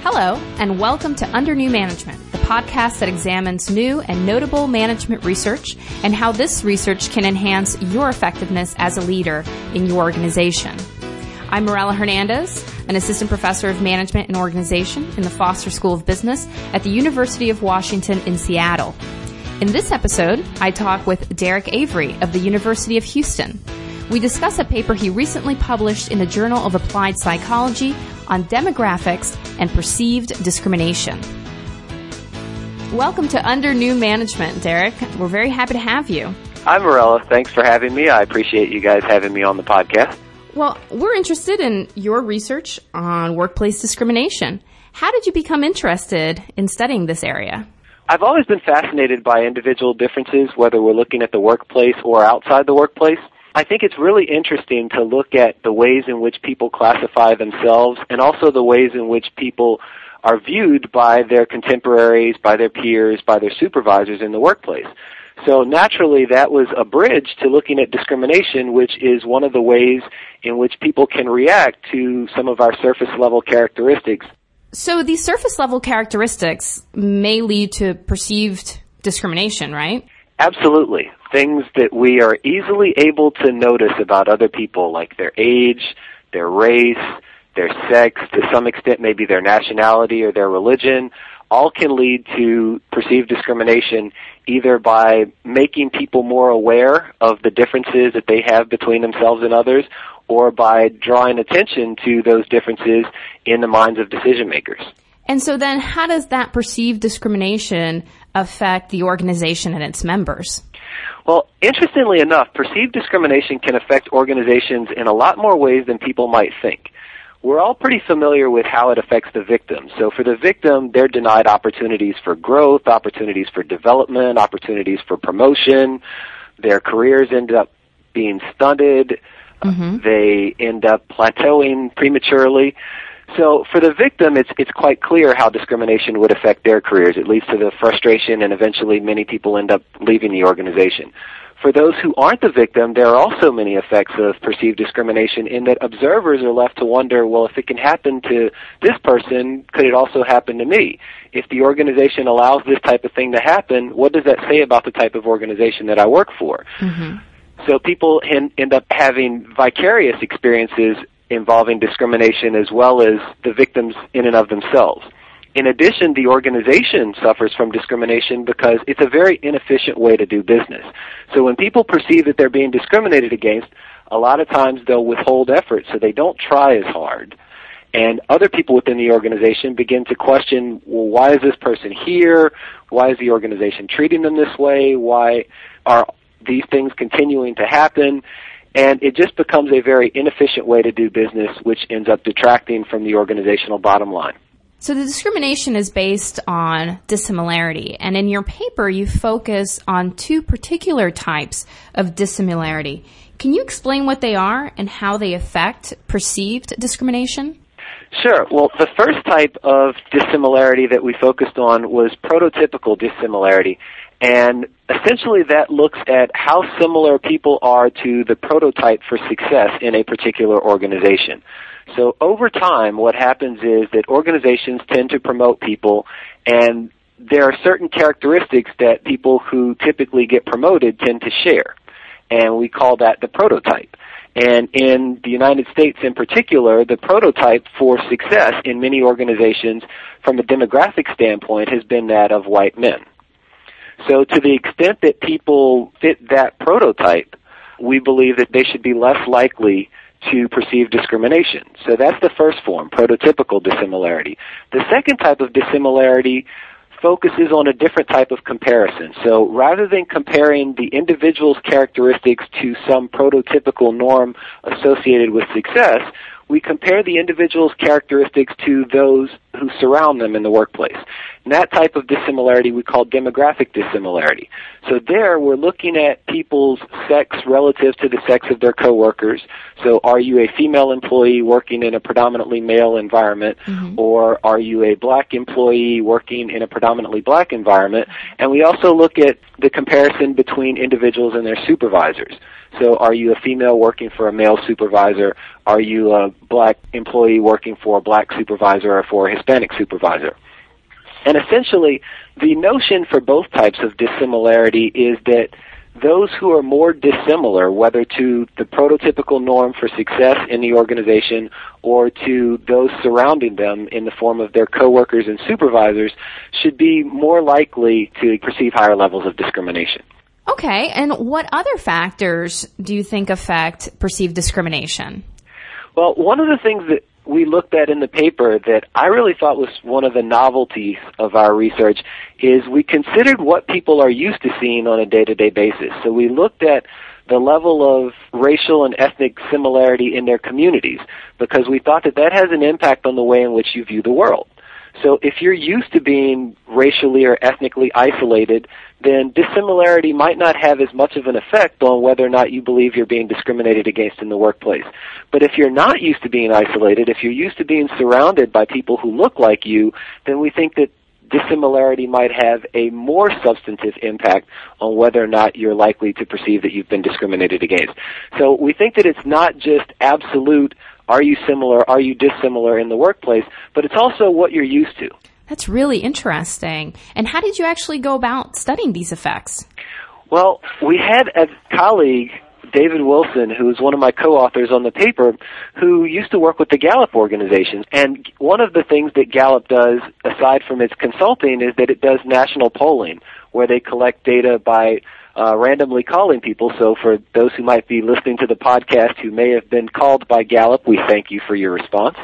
Hello, and welcome to Under New Management, the podcast that examines new and notable management research and how this research can enhance your effectiveness as a leader in your organization. I'm Morella Hernandez, an assistant professor of management and organization in the Foster School of Business at the University of Washington in Seattle. In this episode, I talk with Derek Avery of the University of Houston. We discuss a paper he recently published in the Journal of Applied Psychology on demographics and perceived discrimination. Welcome to Under New Management, Derek. We're very happy to have you. Hi, Morella. Thanks for having me. I appreciate you guys having me on the podcast. Well, we're interested in your research on workplace discrimination. How did you become interested in studying this area? I've always been fascinated by individual differences, whether we're looking at the workplace or outside the workplace. I think it's really interesting to look at the ways in which people classify themselves and also the ways in which people are viewed by their contemporaries, by their peers, by their supervisors in the workplace. So naturally, that was a bridge to looking at discrimination, which is one of the ways in which people can react to some of our surface-level characteristics. So these surface-level characteristics may lead to perceived discrimination, right? Absolutely. Things that we are easily able to notice about other people, like their age, their race, their sex, to some extent maybe their nationality or their religion, all can lead to perceived discrimination either by making people more aware of the differences that they have between themselves and others or by drawing attention to those differences in the minds of decision makers. And so then how does that perceived discrimination affect the organization and its members? Well, interestingly enough, perceived discrimination can affect organizations in a lot more ways than people might think. We're all pretty familiar with how it affects the victim. So for the victim, they're denied opportunities for growth, opportunities for development, opportunities for promotion. Their careers end up being stunted. They end up plateauing prematurely. So for the victim, it's quite clear how discrimination would affect their careers. It leads to the frustration, and eventually many people end up leaving the organization. For those who aren't the victim, there are also many effects of perceived discrimination in that observers are left to wonder, well, if it can happen to this person, could it also happen to me? If the organization allows this type of thing to happen, what does that say about the type of organization that I work for? So people end up having vicarious experiences involving discrimination as well as the victims in and of themselves. In addition, the organization suffers from discrimination because it's a very inefficient way to do business. So when people perceive that they're being discriminated against, a lot of times they'll withhold effort, so they don't try as hard. And other people within the organization begin to question, well, why is this person here? Why is the organization treating them this way? Why are these things continuing to happen? And it just becomes a very inefficient way to do business, which ends up detracting from the organizational bottom line. So the discrimination is based on dissimilarity, and in your paper you focus on two particular types of dissimilarity. Can you explain what they are and how they affect perceived discrimination? Sure. Well, the first type of dissimilarity that we focused on was prototypical dissimilarity. And essentially that looks at how similar people are to the prototype for success in a particular organization. So over time, what happens is that organizations tend to promote people, and there are certain characteristics that people who typically get promoted tend to share. And we call that the prototype. And in the United States in particular, the prototype for success in many organizations from a demographic standpoint has been that of white men. So to the extent that people fit that prototype, we believe that they should be less likely to perceive discrimination. So that's the first form, prototypical dissimilarity. The second type of dissimilarity focuses on a different type of comparison. So rather than comparing the individual's characteristics to some prototypical norm associated with success, we compare the individual's characteristics to those who surround them in the workplace. And that type of dissimilarity we call demographic dissimilarity. So there we're looking at people's sex relative to the sex of their coworkers. So are you a female employee working in a predominantly male environment, or are you a black employee working in a predominantly black environment? And we also look at the comparison between individuals and their supervisors. So are you a female working for a male supervisor? Are you a black employee working for a black supervisor or for a Hispanic supervisor? And essentially, the notion for both types of dissimilarity is that those who are more dissimilar, whether to the prototypical norm for success in the organization or to those surrounding them in the form of their coworkers and supervisors, should be more likely to perceive higher levels of discrimination. Okay, and what other factors do you think affect perceived discrimination? Well, one of the things that we looked at in the paper that I really thought was one of the novelties of our research is we considered what people are used to seeing on a day-to-day basis. So we looked at the level of racial and ethnic similarity in their communities because we thought that that has an impact on the way in which you view the world. So if you're used to being racially or ethnically isolated, then dissimilarity might not have as much of an effect on whether or not you believe you're being discriminated against in the workplace. But if you're not used to being isolated, if you're used to being surrounded by people who look like you, then we think that dissimilarity might have a more substantive impact on whether or not you're likely to perceive that you've been discriminated against. So we think that it's not just absolute, are you similar, are you dissimilar in the workplace, but it's also what you're used to. That's really interesting. And how did you actually go about studying these effects? Well, we had a colleague, David Wilson, who is one of my co-authors on the paper, who used to work with the Gallup organization. And one of the things that Gallup does, aside from its consulting, is that it does national polling, where they collect data by randomly calling people. So for those who might be listening to the podcast who may have been called by Gallup, we thank you for your response.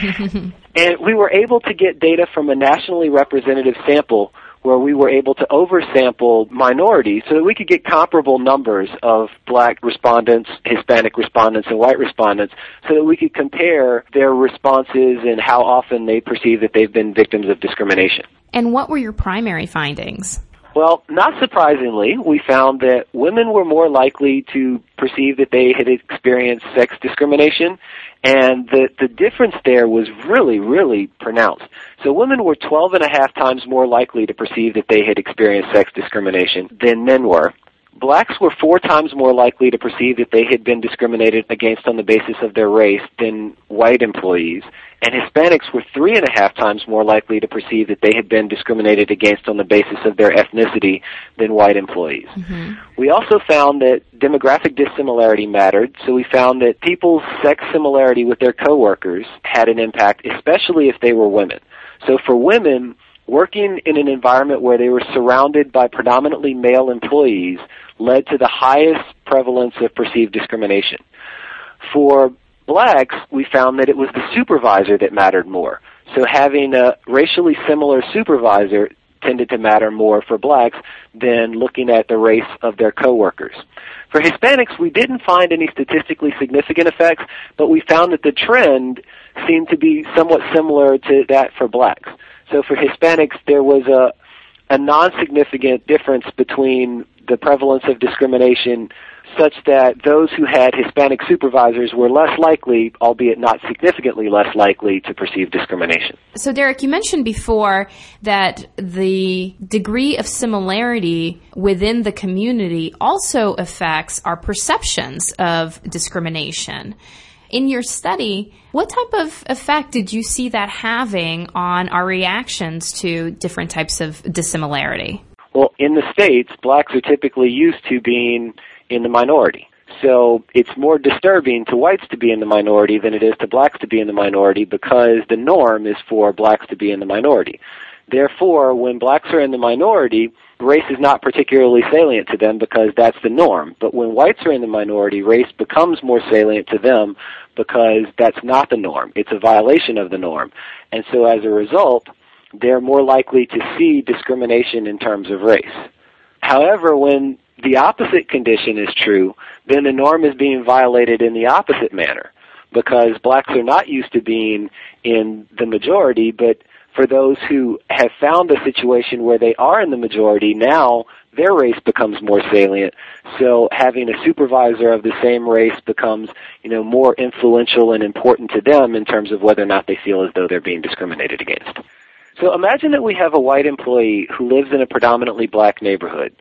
And we were able to get data from a nationally representative sample where we were able to oversample minorities so that we could get comparable numbers of black respondents, Hispanic respondents, and white respondents so that we could compare their responses and how often they perceive that they've been victims of discrimination. And what were your primary findings? Well, not surprisingly, we found that women were more likely to perceive that they had experienced sex discrimination, and the difference there was really, really pronounced. So women were 12.5 times more likely to perceive that they had experienced sex discrimination than men were. Blacks were 4 times more likely to perceive that they had been discriminated against on the basis of their race than white employees, and Hispanics were 3.5 times more likely to perceive that they had been discriminated against on the basis of their ethnicity than white employees. Mm-hmm. We also found that demographic dissimilarity mattered, so we found that people's sex similarity with their coworkers had an impact, especially if they were women. So for women, working in an environment where they were surrounded by predominantly male employees led to the highest prevalence of perceived discrimination. For blacks, we found that it was the supervisor that mattered more. So having a racially similar supervisor tended to matter more for blacks than looking at the race of their coworkers. For Hispanics, we didn't find any statistically significant effects, but we found that the trend seemed to be somewhat similar to that for blacks. So for Hispanics, there was a non-significant difference between the prevalence of discrimination such that those who had Hispanic supervisors were less likely, albeit not significantly less likely, to perceive discrimination. So, Derek, you mentioned before that the degree of similarity within the community also affects our perceptions of discrimination. In your study, what type of effect did you see that having on our reactions to different types of dissimilarity? Well, in the States, blacks are typically used to being in the minority. So it's more disturbing to whites to be in the minority than it is to blacks to be in the minority because the norm is for blacks to be in the minority. Therefore, when blacks are in the minority, race is not particularly salient to them because that's the norm. But when whites are in the minority, race becomes more salient to them because that's not the norm. It's a violation of the norm. And so as a result, they're more likely to see discrimination in terms of race. However, when the opposite condition is true, then the norm is being violated in the opposite manner because blacks are not used to being in the majority, but for those who have found a situation where they are in the majority, now their race becomes more salient. So having a supervisor of the same race becomes, more influential and important to them in terms of whether or not they feel as though they're being discriminated against. So imagine that we have a white employee who lives in a predominantly black neighborhood.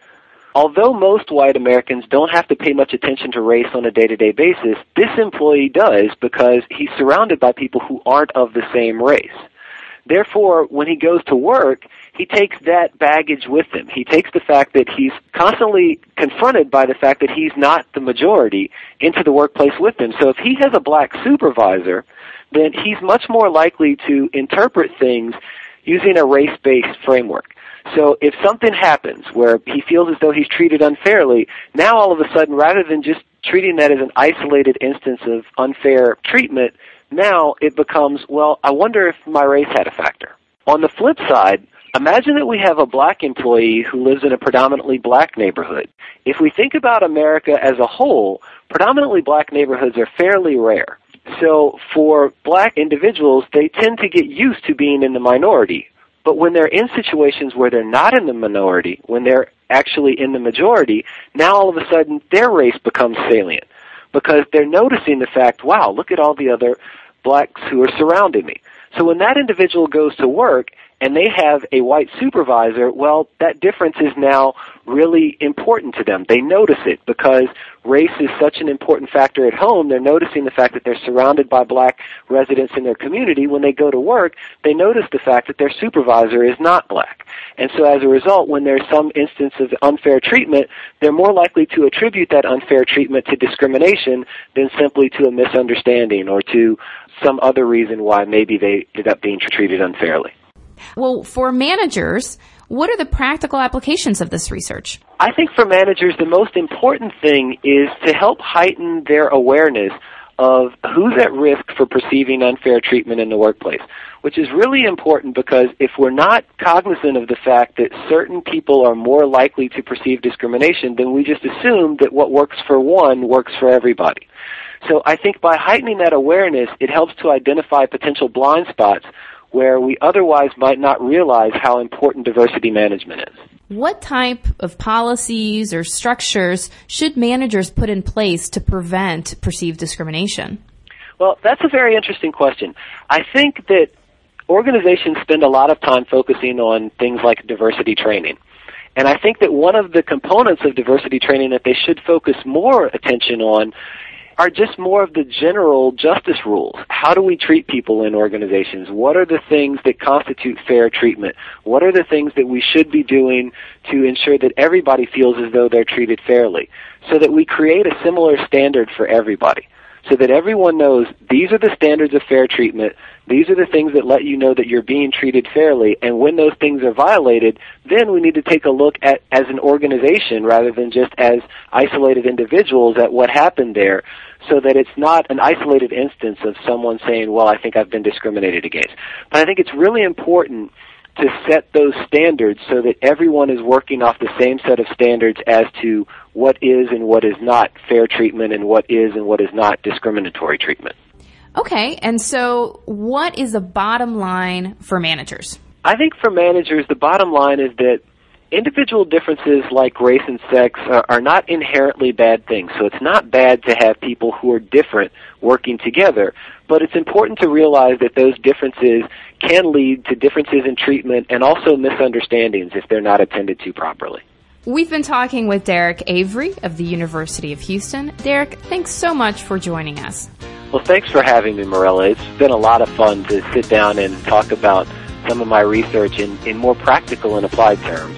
Although most white Americans don't have to pay much attention to race on a day-to-day basis, this employee does because he's surrounded by people who aren't of the same race. Therefore, when he goes to work, he takes that baggage with him. He takes the fact that he's constantly confronted by the fact that he's not the majority into the workplace with him. So if he has a black supervisor, then he's much more likely to interpret things using a race-based framework. So if something happens where he feels as though he's treated unfairly, now all of a sudden, rather than just treating that as an isolated instance of unfair treatment, now it becomes, well, I wonder if my race had a factor. On the flip side, imagine that we have a black employee who lives in a predominantly black neighborhood. If we think about America as a whole, predominantly black neighborhoods are fairly rare. So for black individuals, they tend to get used to being in the minority. But when they're in situations where they're not in the minority, when they're actually in the majority, now all of a sudden their race becomes salient because they're noticing the fact, wow, look at all the other blacks who are surrounding me. So when that individual goes to work and they have a white supervisor, well, that difference is now really important to them. They notice it because race is such an important factor at home. They're noticing the fact that they're surrounded by black residents in their community. When they go to work, they notice the fact that their supervisor is not black. And so as a result, when there's some instance of unfair treatment, they're more likely to attribute that unfair treatment to discrimination than simply to a misunderstanding or to some other reason why maybe they ended up being treated unfairly. Well, for managers, what are the practical applications of this research? I think for managers, the most important thing is to help heighten their awareness of who's at risk for perceiving unfair treatment in the workplace, which is really important because if we're not cognizant of the fact that certain people are more likely to perceive discrimination, then we just assume that what works for one works for everybody. So I think by heightening that awareness, it helps to identify potential blind spots where we otherwise might not realize how important diversity management is. What type of policies or structures should managers put in place to prevent perceived discrimination? Well, that's a very interesting question. I think that organizations spend a lot of time focusing on things like diversity training. And I think that one of the components of diversity training that they should focus more attention on are just more of the general justice rules. How do we treat people in organizations? What are the things that constitute fair treatment? What are the things that we should be doing to ensure that everybody feels as though they're treated fairly? So that we create a similar standard for everybody. So that everyone knows these are the standards of fair treatment. These are the things that let you know that you're being treated fairly. And when those things are violated, then we need to take a look at, as an organization, rather than just as isolated individuals, at what happened there, so that it's not an isolated instance of someone saying, well, I think I've been discriminated against. But I think it's really important to set those standards so that everyone is working off the same set of standards as to what is and what is not fair treatment and what is not discriminatory treatment. Okay, and so what is the bottom line for managers? I think for managers, the bottom line is that individual differences like race and sex are not inherently bad things. So it's not bad to have people who are different working together, but it's important to realize that those differences can lead to differences in treatment and also misunderstandings if they're not attended to properly. We've been talking with Derek Avery of the University of Houston. Derek, thanks so much for joining us. Well, thanks for having me, Morella. It's been a lot of fun to sit down and talk about some of my research in more practical and applied terms.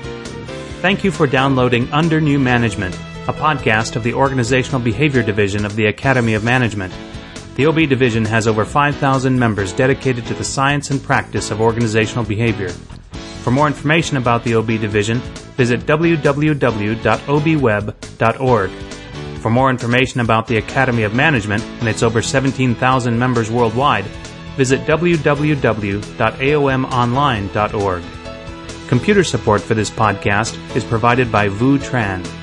Thank you for downloading Under New Management, a podcast of the Organizational Behavior Division of the Academy of Management. The OB Division has over 5,000 members dedicated to the science and practice of organizational behavior. For more information about the OB Division, visit www.obweb.org. For more information about the Academy of Management and its over 17,000 members worldwide, visit www.aomonline.org. Computer support for this podcast is provided by Vu Tran.